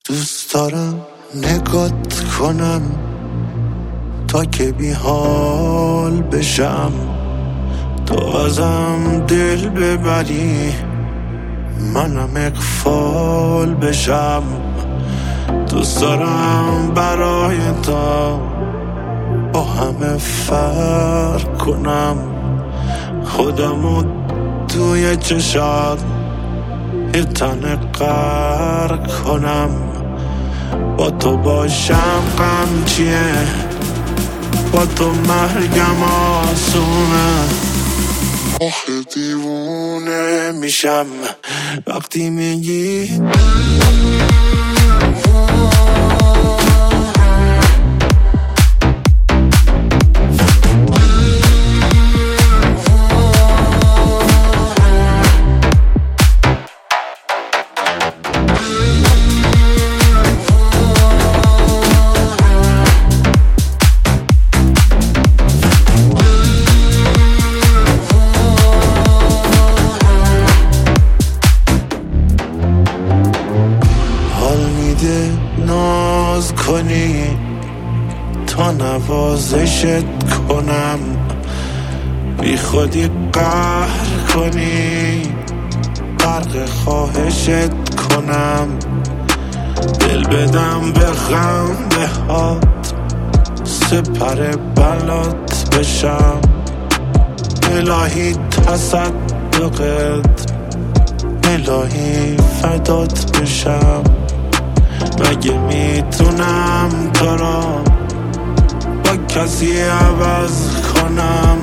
دوست دارم نگات کنم تا که بی حال بشم، تو ازم دل ببری منم اغفال بشم. دوست دارم برای تو با همه فرق کنم، خودمو توی چشات یه تن غرق کنم. با تو باشم غم چیه، با تو مرگم آسونه. آخه دیوونه میشم وقتی میگی ناز کنی تا نوازشت کنم، بی خودی قهر کنی غرق خواهشت کنم. دل بدم به خنده هات سپر بلات بشم، الهی تصدقت الهی فدات بشم. مگه میتونم تو را با کسی عوض کنم؟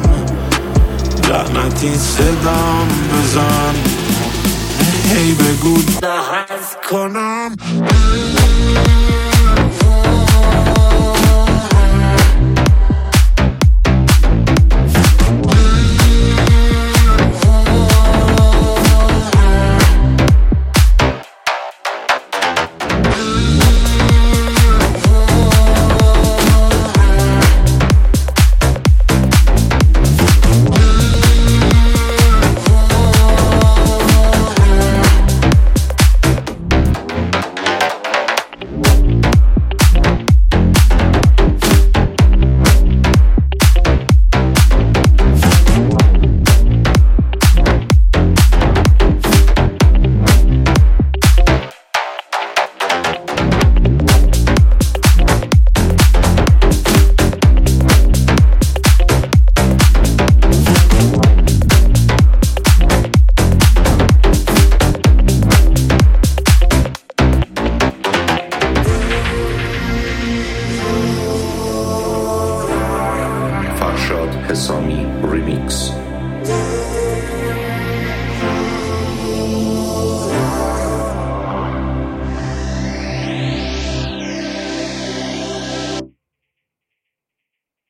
لعنتی صدام بزن هی بگو دهز کنم. فرشاد حسامی ریمیکس.